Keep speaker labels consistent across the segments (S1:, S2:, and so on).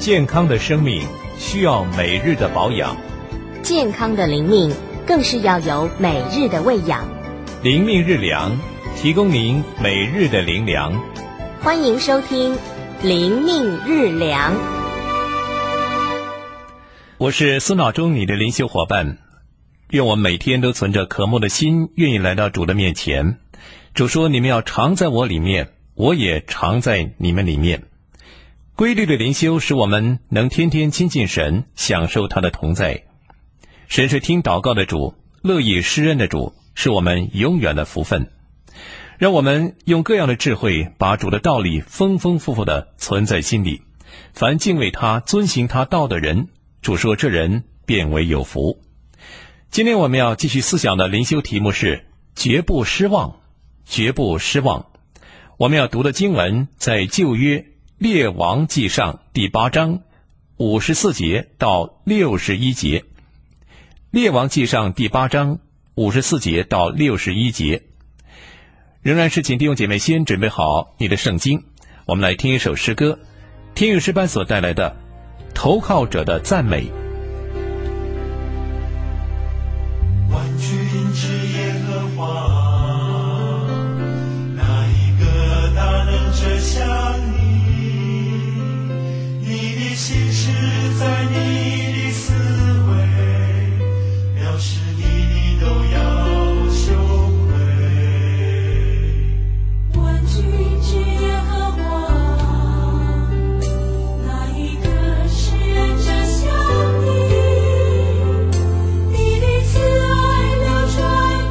S1: 健康的生命需要每日的保养，
S2: 健康的灵命更是要有每日的喂养。
S1: 灵命日粮，提供您每日的灵粮。
S2: 欢迎收听灵命日粮。
S1: 我是苏闹中，你的灵修伙伴。愿我们每天都存着渴慕的心，愿意来到主的面前。主说，你们要常在我里面，我也常在你们里面。规律的灵修使我们能天天亲近神，享受他的同在。神是听祷告的主，乐意施恩的主，是我们永远的福分。让我们用各样的智慧，把主的道理丰丰富富地存在心里。凡敬畏他、遵行他道的人，主说这人便为有福。今天我们要继续思想的灵修题目是绝不失望，绝不失望。我们要读的经文在旧约列王记上第8章54节到61节。列王记上第8章54节到61节。仍然是请弟兄姐妹先准备好你的圣经，我们来听一首诗歌，天韵诗班所带来的投靠者的赞美。
S3: 万军之耶和华，哪一个大能者像你？你的心事在你的思维，藐视你的都要羞愧。
S4: 万军之耶和华，哪一个是者像你？你的慈爱流传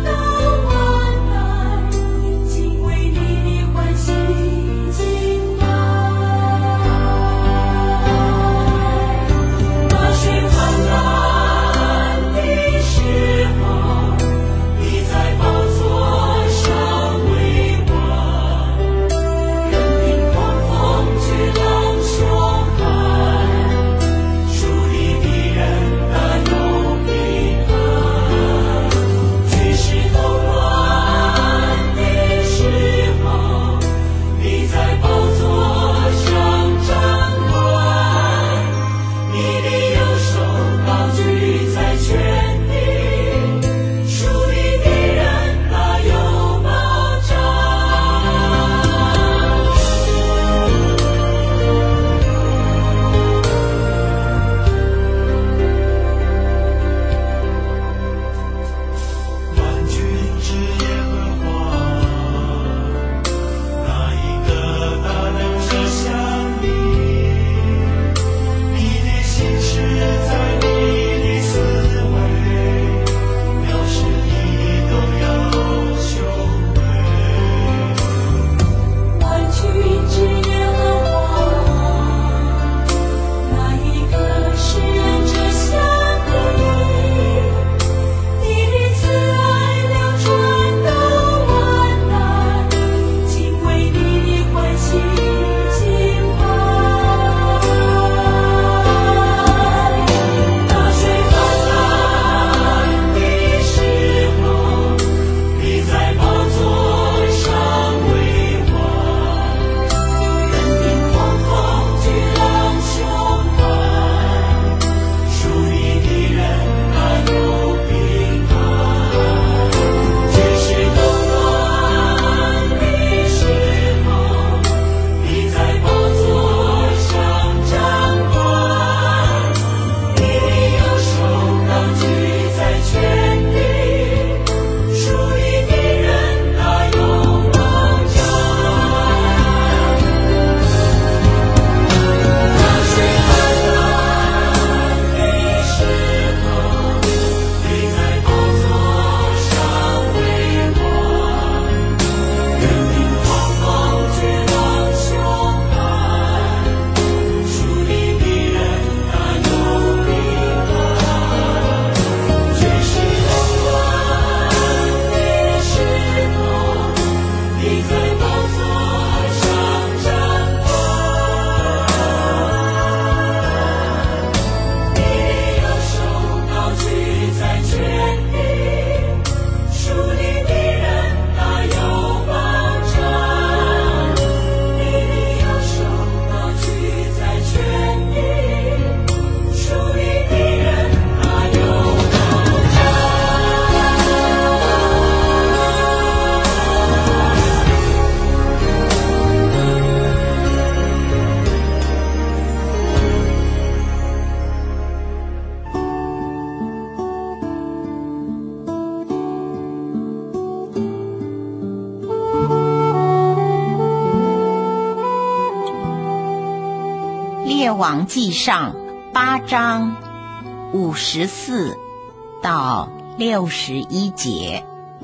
S5: 列王纪上8章54到61节。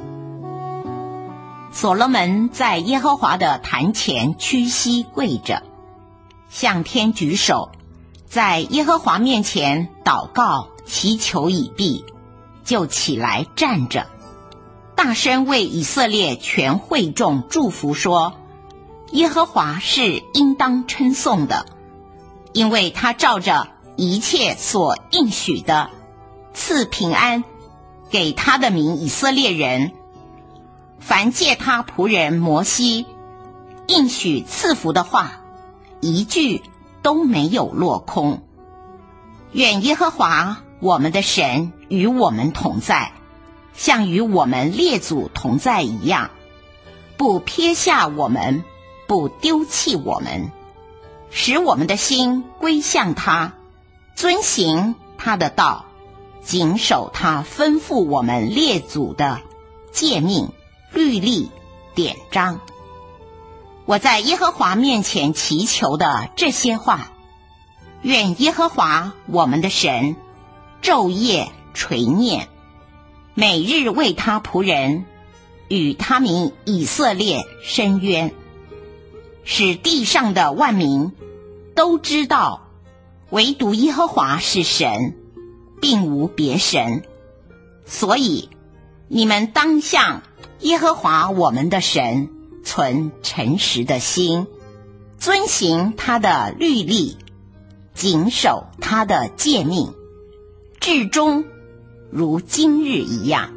S5: 所罗门在耶和华的坛前屈膝跪着，向天举手，在耶和华面前祷告祈求已毕，就起来站着，大声为以色列全会众祝福说：耶和华是应当称颂的，因为他照着一切所应许的赐平安给他的民以色列人。凡借他仆人摩西应许赐福的话，一句都没有落空。愿耶和华我们的神与我们同在，像与我们列祖同在一样，不撇下我们，不丢弃我们，使我们的心归向他，遵行他的道，谨守他吩咐我们列祖的诫命、律例、典章。我在耶和华面前祈求的这些话，愿耶和华我们的神昼夜垂念，每日为他仆人与他民以色列伸冤，使地上的万民都知道，唯独耶和华是神，并无别神。所以你们当向耶和华我们的神存诚实的心，遵行他的律例，谨守他的诫命，至终如今日一样。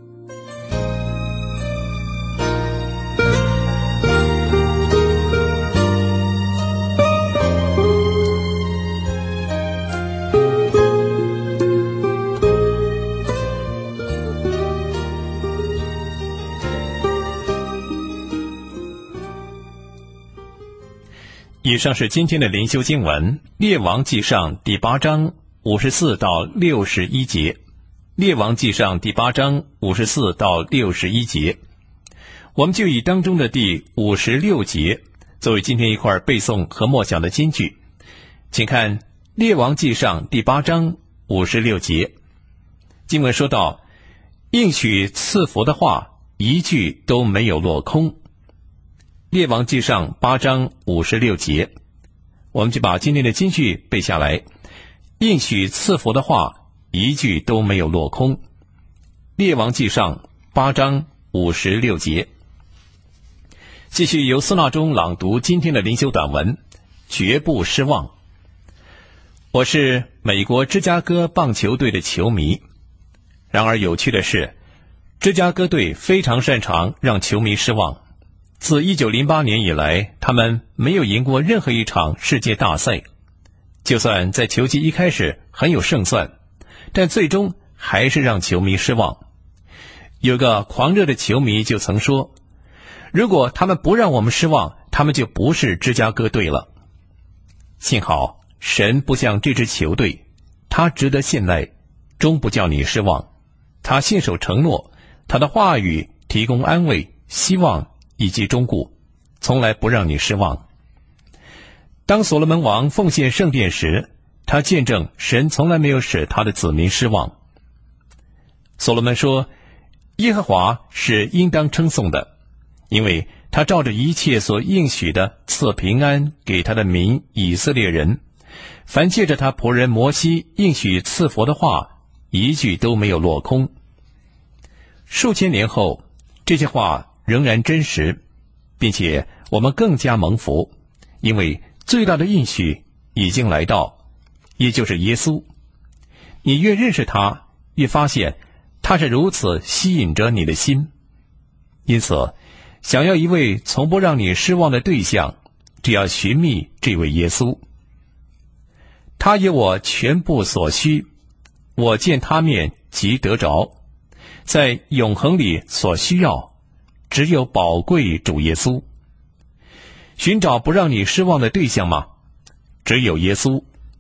S1: 以上是今天的灵修经文，列王纪上第8章54到61节。列王纪上第8章54到61节，我们就以当中的第56节作为今天一块背诵和默想的金句。请看列王纪上第8章56节，经文说到，应许赐福的话一句都没有落空。列王纪上8章56节，我们就把今天的金句背下来。应许赐福的话一句都没有落空。列王纪上8章56节。继续由司纳中朗读今天的灵修短文，绝不失望。我是美国芝加哥棒球队的球迷，然而有趣的是，芝加哥队非常擅长让球迷失望。自1908年以来，他们没有赢过任何一场世界大赛，就算在球季一开始很有胜算，但最终还是让球迷失望。有个狂热的球迷就曾说，如果他们不让我们失望，他们就不是芝加哥队了。幸好神不像这支球队，他值得信赖，终不叫你失望。他信守承诺，他的话语提供安慰、希望以及忠固，从来不让你失望。当所罗门王奉献圣殿时，他见证神从来没有使他的子民失望。所罗门说，耶和华是应当称颂的，因为他照着一切所应许的赐平安给他的民以色列人。凡借着他仆人摩西应许赐福的话，一句都没有落空。数千年后，这些话仍然真实，并且我们更加蒙福，因为最大的应许已经来到，也就是耶稣。你越认识他，越发现他是如此吸引着你的心。因此，想要一位从不让你失望的对象，只要寻觅这位耶稣。他有我全部所需，我见他面即得着。在永恒里所需要，只有宝贵主耶稣。寻找不让你失望的对象吗？只有耶稣。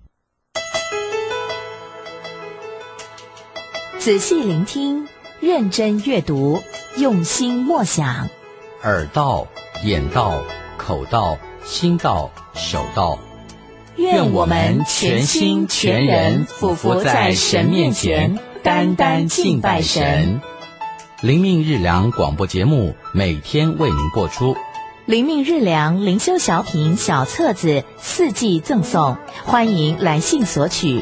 S2: 仔细聆听，认真阅读，用心默想。
S6: 耳道、眼道、口道、心道、手道， 愿我们全心全人俯伏在神面前，单单敬拜神。
S7: 灵命日粮广播节目每天为您播出。
S6: 灵命日粮灵修小品小册子4季赠送，欢迎来信索取。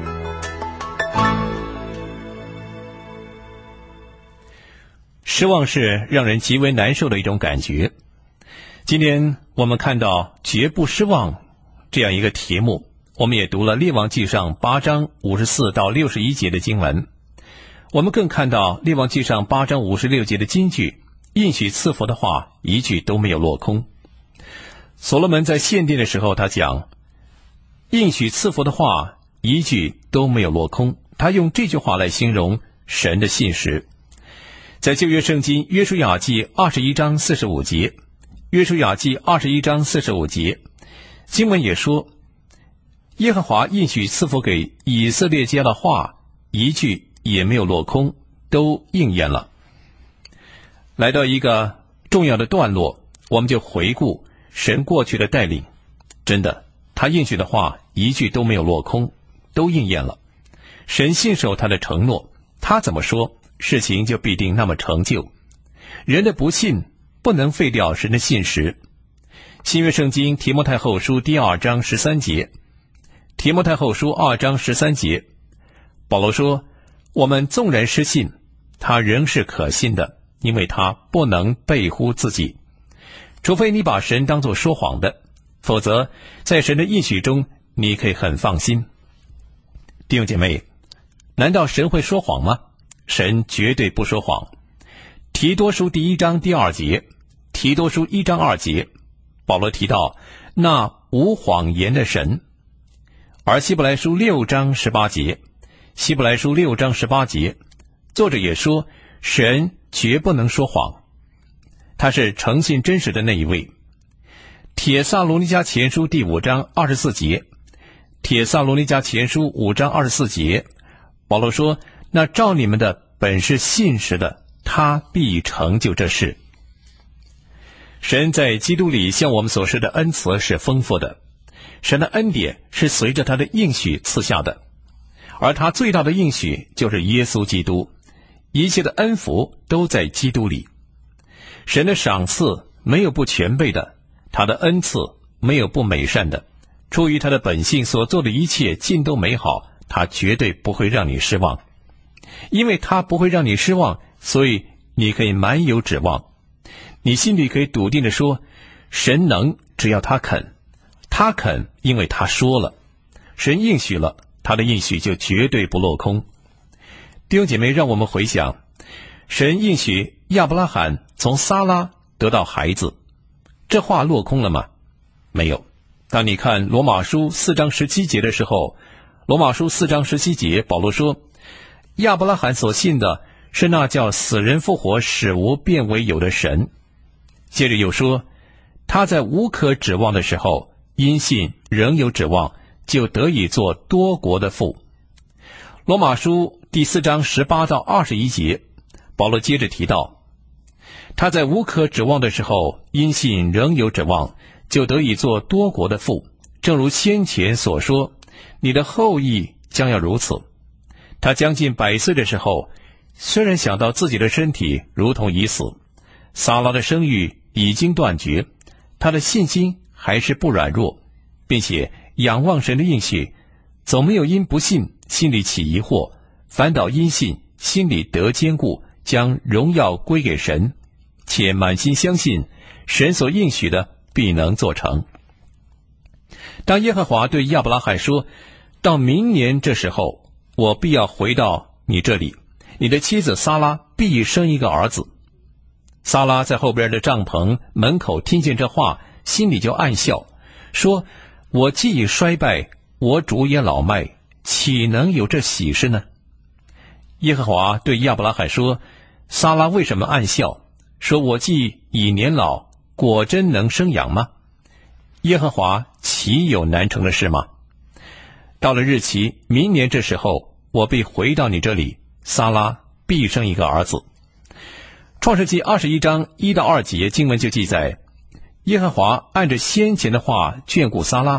S1: 失望是让人极为难受的一种感觉。今天我们看到绝不失望这样一个题目，我们也读了列王纪上8章54到61节的经文，我们更看到列王纪上8章56节的金句，应许赐福的话一句都没有落空。所罗门在献殿的时候，他讲应许赐福的话一句都没有落空，他用这句话来形容神的信实。在旧约圣经约书亚记21章45节，约书亚记21章45节，经文也说，耶和华应许赐福给以色列家的话一句也没有落空，都应验了。来到一个重要的段落，我们就回顾神过去的带领，真的，他应许的话一句都没有落空，都应验了。神信守他的承诺，他怎么说，事情就必定那么成就。人的不信不能废掉神的信实。新约圣经提摩太后书第2章13节，提摩太后书2章13节，保罗说，我们纵然失信，他仍是可信的，因为他不能背乎自己。除非你把神当作说谎的，否则在神的应许中你可以很放心。弟兄姐妹，难道神会说谎吗？神绝对不说谎。提多书第1章第2节，提多书1章2节，保罗提到那无谎言的神。而希伯来书6章18节，希伯来书6章18节，作者也说神绝不能说谎，他是诚信真实的那一位。帖撒罗尼迦前书第5章24节，帖撒罗尼迦前书5章24节，保罗说，那照你们的本是信实的，他必成就这事。神在基督里向我们所施的恩慈是丰富的，神的恩典是随着他的应许赐下的，而他最大的应许就是耶稣基督，一切的恩福都在基督里。神的赏赐没有不全备的，他的恩赐没有不美善的，出于他的本性所做的一切尽都美好，他绝对不会让你失望。因为他不会让你失望，所以你可以满有指望。你心里可以笃定地说，神能，只要他肯。他肯，因为他说了。神应许了，他的应许就绝对不落空。弟兄姐妹，让我们回想，神应许亚伯拉罕从撒拉得到孩子，这话落空了吗？没有。当你看罗马书4章17节的时候，罗马书4章17节，保罗说，亚伯拉罕所信的是那叫死人复活使无变为有的神。接着又说，他在无可指望的时候，因信仍有指望，就得以做多国的父。罗马书第4章18到21节，保罗接着提到，他在无可指望的时候，因信仍有指望，就得以做多国的父。正如先前所说，你的后裔将要如此。他将近100岁的时候，虽然想到自己的身体如同已死，撒拉的生育已经断绝，他的信心还是不软弱，并且仰望神的应许，总没有因不信心里起疑惑，反倒因信心里得坚固，将荣耀归给神，且满心相信神所应许的必能做成。当耶和华对亚伯拉罕说，到明年这时候，我必要回到你这里，你的妻子撒拉必生一个儿子。撒拉在后边的帐篷门口听见这话，心里就暗笑，说，我既已衰败，我主也老迈，岂能有这喜事呢？耶和华对亚伯拉罕说，撒拉为什么暗笑，说我既已年老，果真能生养吗？耶和华岂有难成的事吗？到了日期，明年这时候，我必回到你这里，撒拉必生一个儿子。创世纪21章1到2节经文就记载，耶和华按着先前的话眷顾撒拉，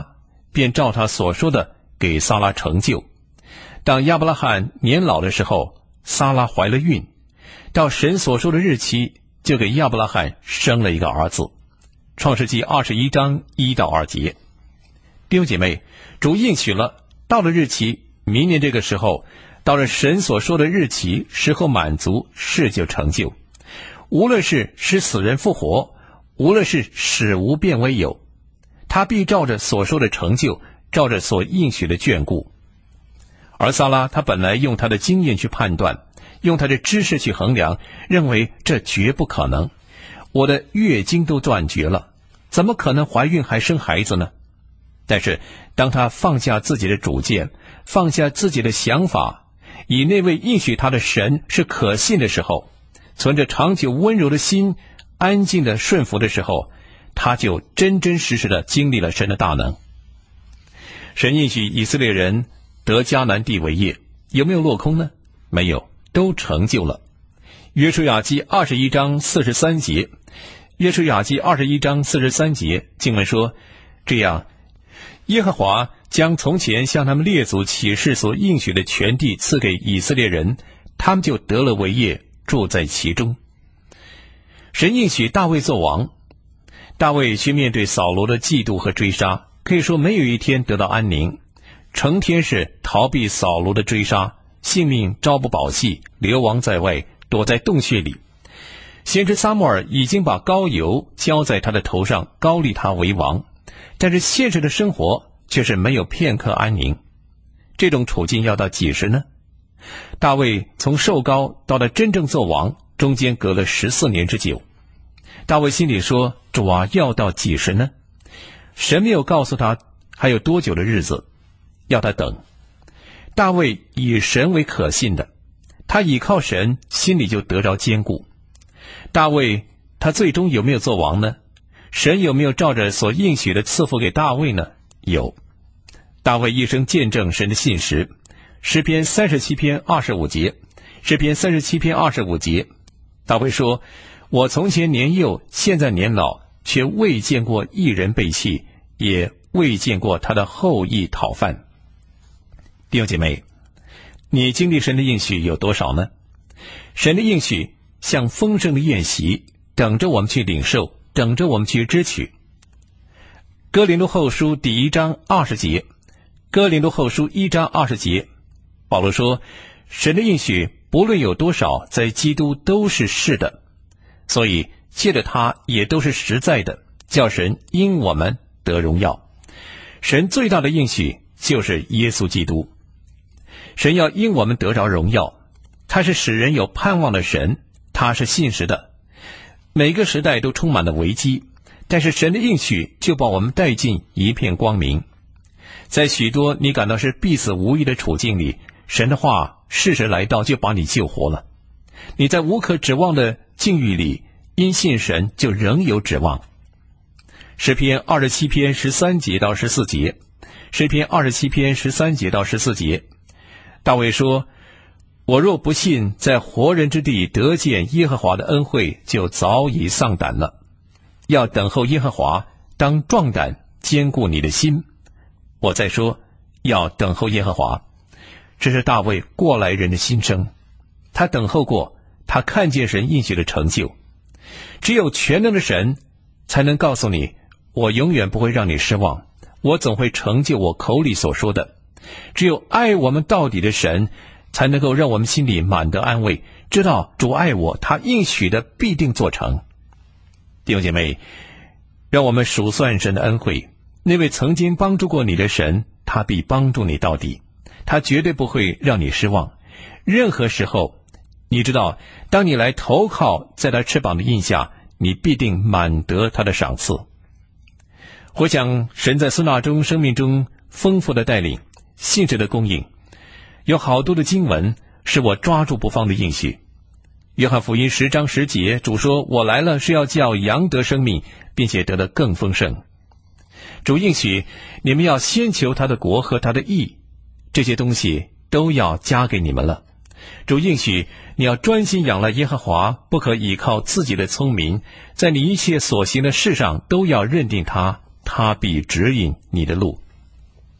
S1: 便照他所说的给撒拉成就。当亚伯拉罕年老的时候，撒拉怀了孕，到神所说的日期，就给亚伯拉罕生了一个儿子。创世纪21章1到2节。弟兄姐妹，主应许了，到了日期，明年这个时候，到了神所说的日期，时候满足，事就成就。无论是使死人复活，无论是使无变为有，他必照着所说的成就，照着所应许的眷顾。而撒拉他本来用他的经验去判断，用他的知识去衡量，认为这绝不可能。我的月经都断绝了，怎么可能怀孕还生孩子呢？但是当他放下自己的主见，放下自己的想法，以那位应许他的神是可信的时候，存着长久温柔的心，安静的顺服的时候，他就真真实实的经历了神的大能。神应许以色列人得迦南地为业，有没有落空呢？没有，都成就了。约书亚记21章43节，约书亚记21章43节经文说，这样耶和华将从前向他们列祖起誓所应许的全地赐给以色列人，他们就得了为业，住在其中。神应许大卫做王，大卫去面对扫罗的嫉妒和追杀，可以说没有一天得到安宁，成天是逃避扫罗的追杀，性命朝不保夕，流亡在外，躲在洞穴里。先知撒母耳已经把膏油浇在他的头上，膏立他为王，但是现实的生活却是没有片刻安宁。这种处境要到几时呢？大卫从受膏到了真正做王，中间隔了14年之久。大卫心里说，主啊，要到几时呢？神没有告诉他还有多久的日子，要他等。大卫以神为可信的，他倚靠神，心里就得着坚固。大卫他最终有没有做王呢？神有没有照着所应许的赐福给大卫呢？有。大卫一生见证神的信实。诗篇37篇25节，诗篇37篇25节，大卫说，我从前年幼，现在年老，却未见过一人背弃，也未见过他的后裔讨饭。弟兄姐妹，你经历神的应许有多少呢？神的应许像丰盛的宴席，等着我们去领受，等着我们去支取。哥林多后书第1章20节，哥林多后书1章20节，保罗说，神的应许不论有多少，在基督都是是的，所以借着他也都是实在的，叫神因我们得荣耀。神最大的应许就是耶稣基督。神要因我们得着荣耀，他是使人有盼望的神，他是信实的。每个时代都充满了危机，但是神的应许就把我们带进一片光明。在许多你感到是必死无疑的处境里，神的话适时来到，就把你救活了。你在无可指望的境遇里，因信神就仍有指望。诗篇27篇13节到14节，诗篇27篇13节到14节，大卫说，我若不信在活人之地得见耶和华的恩惠，就早已丧胆了。要等候耶和华，当壮胆，坚固你的心。我再说，要等候耶和华。这是大卫过来人的心声，他等候过，他看见神应许的成就。只有全能的神才能告诉你，我永远不会让你失望，我总会成就我口里所说的。只有爱我们到底的神才能够让我们心里满得安慰，知道主爱我，他应许的必定做成。弟兄姐妹，让我们数算神的恩惠，那位曾经帮助过你的神，他必帮助你到底，他绝对不会让你失望。任何时候，你知道，当你来投靠在他翅膀的印下，你必定满得他的赏赐。回想神在孙大中生命中丰富的带领，信实的供应，有好多的经文是我抓住不放的应许。约翰福音10章10节，主说，我来了是要叫羊得生命，并且得得更丰盛。主应许你们要先求他的国和他的义，这些东西都要加给你们了。主应许你要专心仰赖耶和华，不可倚靠自己的聪明，在你一切所行的事上都要认定他，他必指引你的路。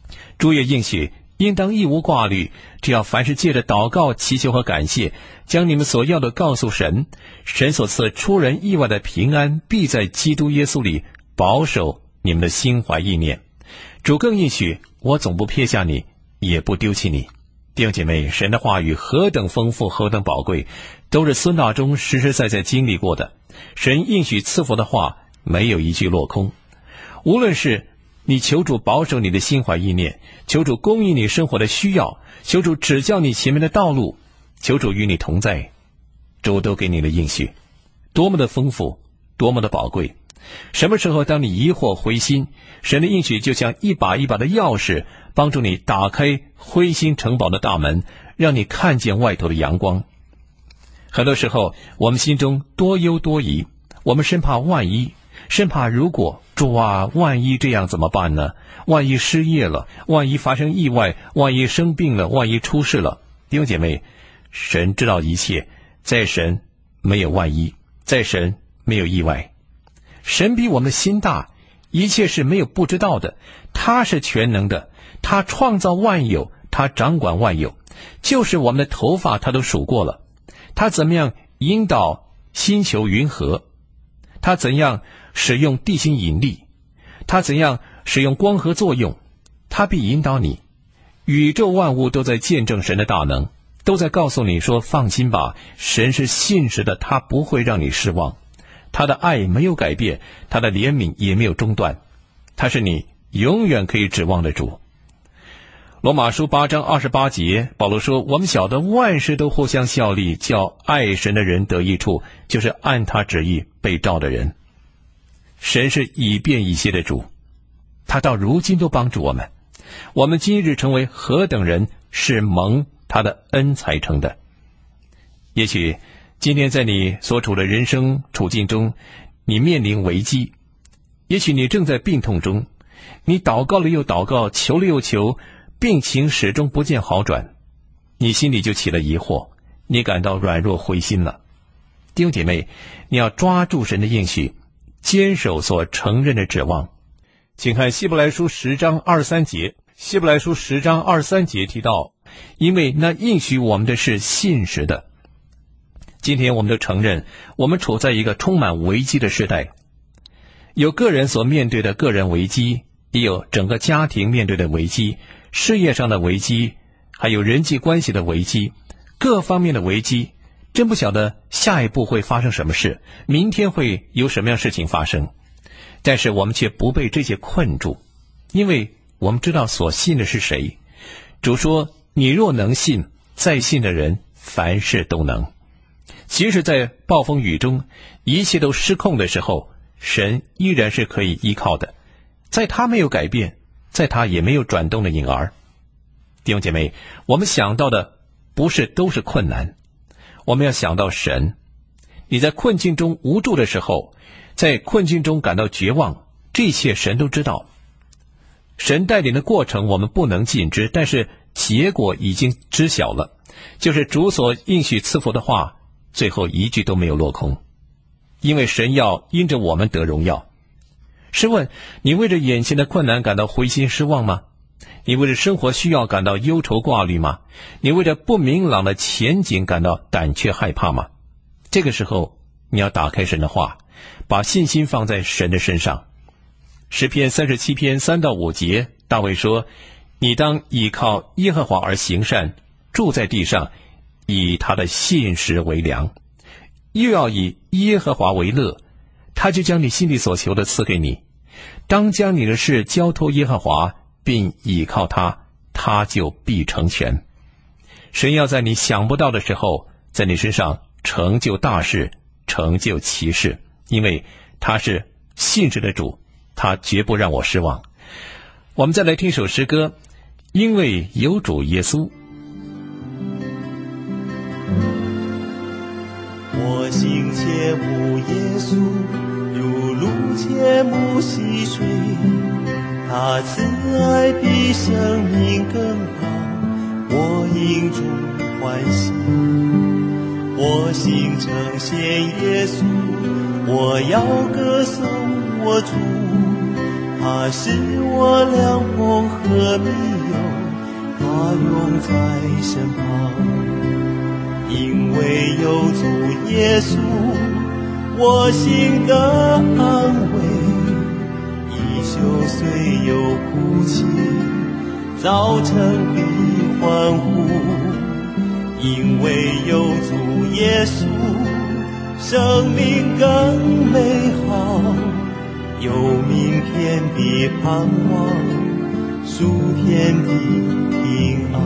S1: 主也应许，应当一无挂虑，只要凡事借着祷告、祈求和感谢，将你们所要的告诉神，神所赐出人意外的平安，必在基督耶稣里保守你们的心怀意念。主更应许，我总不撇下你，也不丢弃你。弟兄姐妹，神的话语何等丰富，何等宝贵，都是孙大中实实在在经历过的。神应许赐福的话，没有一句落空。无论是你求主保守你的心怀意念，求主供应你生活的需要，求主指教你前面的道路，求主与你同在，主都给你的应许，多么的丰富，多么的宝贵。什么时候当你疑惑灰心，神的应许就像一把一把的钥匙，帮助你打开灰心城堡的大门，让你看见外头的阳光。很多时候我们心中多忧多疑，我们生怕万一，生怕如果，主啊，万一这样怎么办呢？万一失业了，万一发生意外，万一生病了，万一出事了。弟兄姐妹，神知道一切，在神没有万一，在神没有意外。神比我们的心大，一切是没有不知道的，他是全能的，他创造万有，他掌管万有，就是我们的头发他都数过了。他怎么样引导星球云河，他怎样使用地心引力，他怎样使用光合作用，他必引导你。宇宙万物都在见证神的大能，都在告诉你说，放心吧，神是信实的，他不会让你失望，他的爱没有改变，他的怜悯也没有中断，他是你永远可以指望的主。罗马书8章28节，保罗说，我们晓得万事都互相效力，叫爱神的人得益处，就是按他旨意被召的人。神是以便以谢的主，他到如今都帮助我们。我们今日成为何等人，是蒙他的恩才成的。也许今天在你所处的人生处境中，你面临危机，也许你正在病痛中，你祷告了又祷告，求了又求，病情始终不见好转，你心里就起了疑惑，你感到软弱灰心了。弟兄姐妹，你要抓住神的应许，坚守所承认的指望。请看希伯来书10章23节，希伯来书10章23节提到，因为那应许我们的是信实的。今天我们都承认，我们处在一个充满危机的时代，有个人所面对的个人危机，也有整个家庭面对的危机，事业上的危机，还有人际关系的危机，各方面的危机，真不晓得下一步会发生什么事，明天会有什么样事情发生。但是我们却不被这些困住，因为我们知道所信的是谁。主说，你若能信，在信的人凡事都能。即使在暴风雨中，一切都失控的时候，神依然是可以依靠的，在他没有改变，在他也没有转动的影儿。弟兄姐妹，我们想到的不是都是困难，我们要想到神。你在困境中无助的时候，在困境中感到绝望，这一切神都知道。神带领的过程我们不能尽知，但是结果已经知晓了，就是主所应许赐福的话，最后一句都没有落空，因为神要因着我们得荣耀。试问，你为着眼前的困难感到灰心失望吗？你为着生活需要感到忧愁挂虑吗？你为着不明朗的前景感到胆怯害怕吗？这个时候你要打开神的话，把信心放在神的身上。诗篇37篇3到5节，大卫说，你当倚靠耶和华而行善，住在地上，以他的信实为粮，又要以耶和华为乐，他就将你心里所求的赐给你。当将你的事交托耶和华，并倚靠他，他就必成全。神要在你想不到的时候，在你身上成就大事，成就奇事，因为他是信实的主，他绝不让我失望。我们再来听首诗歌，因为有主耶稣。
S3: 我心切慕耶稣，如鹿切慕溪水，他慈爱比生命更好，我因中欢喜。我心称谢耶稣，我要歌颂我主，他是我良朋和和密友，他永在身旁。因为有主耶稣，我心的安慰，衣袖虽有哭泣，早晨必欢呼。因为有主耶稣，生命更美好，有明天的盼望，属天的平安。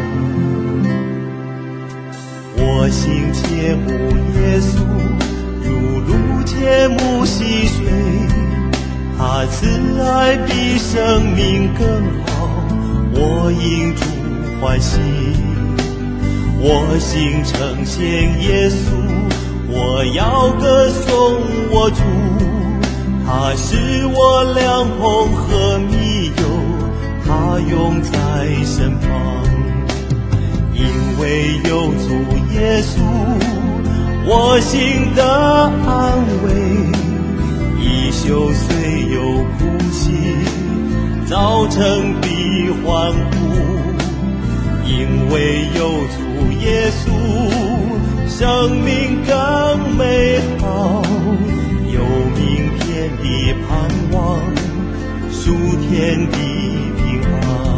S3: 我心切慕耶稣，如鹿切慕溪水，他慈爱比生命更好，我因主欢喜。我心称谢耶稣，我要歌颂我主，他是我良朋和密友，他永在身旁。因为有主耶稣，我心的安慰，衣袖虽有哭泣，早晨必欢呼。因为有主耶稣，生命更美好，有明天的盼望，属天的平安。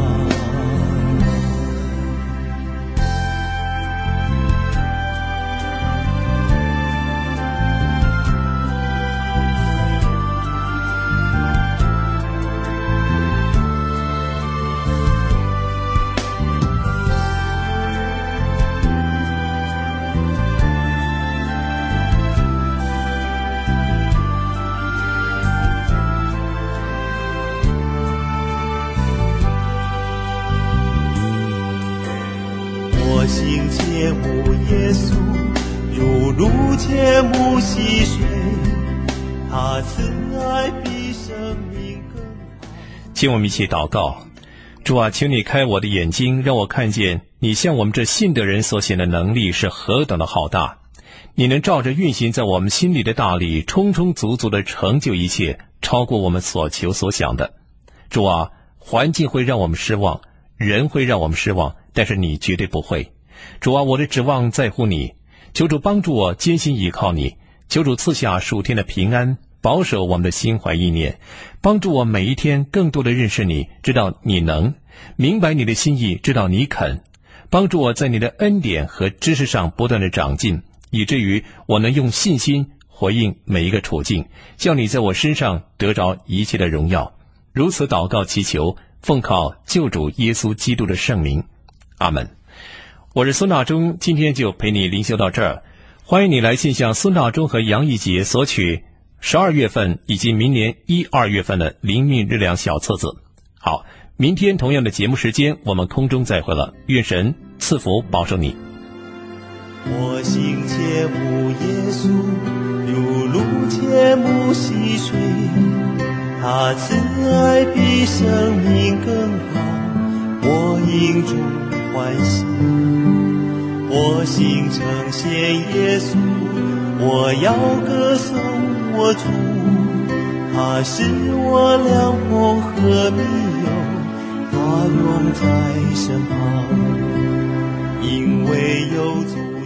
S3: 我心切慕耶稣，如鹿切慕溪水，他慈爱比生命更好。
S1: 请我们一起祷告。主啊，请你开我的眼睛，让我看见你向我们这信的人所显的能力是何等的浩大。你能照着运行在我们心里的大力，充充足足的成就一切，超过我们所求所想的。主啊，环境会让我们失望，人会让我们失望，但是你绝对不会。主啊，我的指望在乎你，求主帮助我艰辛倚靠你，求主赐下属天的平安，保守我们的心怀意念，帮助我每一天更多的认识你，知道你能，明白你的心意，知道你肯，帮助我在你的恩典和知识上不断的长进，以至于我能用信心回应每一个处境，叫你在我身上得着一切的荣耀。如此祷告祈求，奉靠救主耶稣基督的圣名，阿们。我是孙大中，今天就陪你灵修到这儿。欢迎你来信向孙大中和杨义杰索取12月份以及明年1、2月份的灵命日粮小册子。好，明天同样的节目时间，我们空中再会了。愿神赐福保守你。
S3: 我心切慕耶稣，如鹿切慕溪水，他慈爱比生命更好，我因主欢喜。我心称谢耶稣，我要歌颂我主，他是我良朋和密友，他永在身旁。因为有主